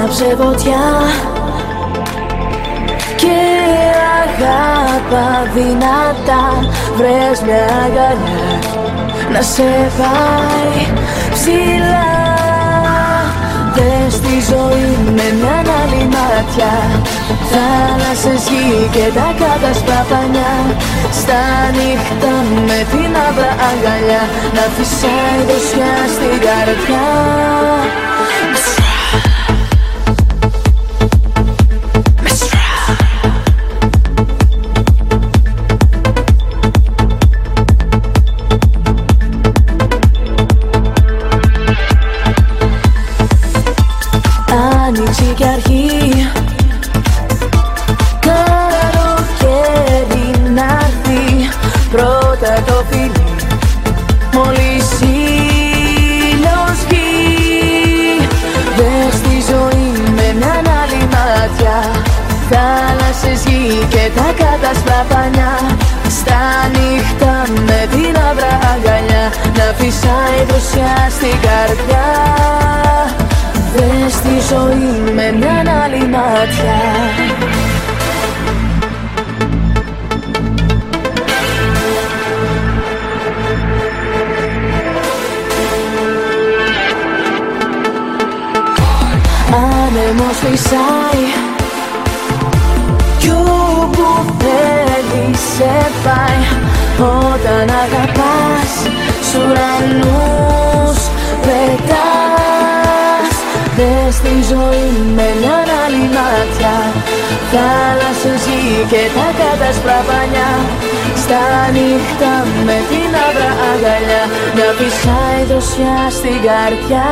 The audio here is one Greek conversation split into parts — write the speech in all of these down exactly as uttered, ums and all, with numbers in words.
άναψε φωτιά και αγάπα δυνατά. Βρες μια αγκαλιά να σε πάει ψηλά. Δες τη ζωή με μια άλλη ματιά. Θάλασσες, γη και τα κάτασπρα πανιά. Στα νύχτα με την άβρα αγκαλιά να φυσάει δροσιά στην καρδιά. Άνοιξη και αρχή, καλοκαίρι να'ρθεί. Πρώτα το φιλί, μόλις ήλιος βγει. Δες τη ζωή με μια άλλη ματιά. Θάλασσες, γη και τα κάτασπρα πανιά. Στα νύχτα με την άβρα αγκαλιά να φυσάει δροσιά στην καρδιά. Δες τη ζωή με μια άλλη ματιά. Άνεμος φυσάει κι όπου θέλει σε πάει. Όταν αγαπάς σ' ουρανούς πετάς. Δες τη ζωή με μια άλλη ματιά. Θάλασσες, γη και τα κάτασπρα πανιά. Στα νύχτα με την άβρα αγκαλιά να φυσάει δροσιά στην καρδιά.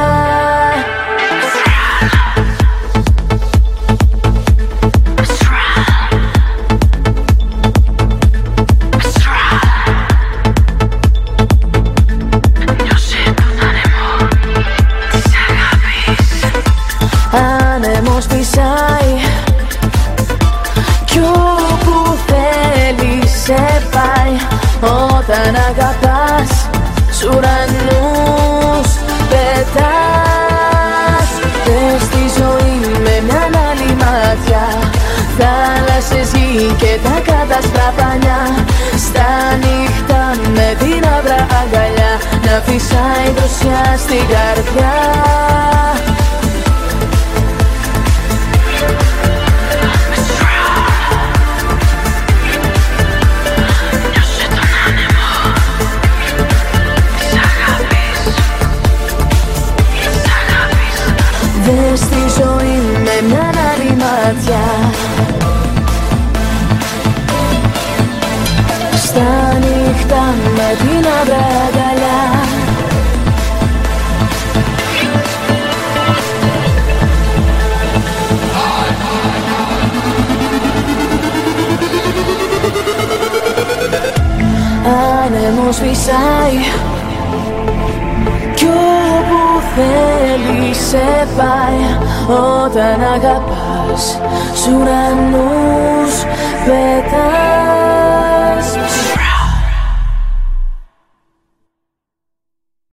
Άνεμος φυσάει κι όπου θέλει σε πάει. Όταν αγαπάς σ' ουρανούς πετάς. Δες τη ζωή με μια άλλη ματιά. Θάλασσες, γη και τα κάτασπρα πανιά. Στα νύχτα με την άβρα αγκαλιά να φυσάει δροσιά στην καρδιά. Δες τη ζωή με μια άλλη ματιά. Στα νύχτα με την άβρα αγκαλιά. Άνεμος φυσάει κι όπου θέλει σε πάει. Όταν αγαπάς σ' ουρανούς πετάς.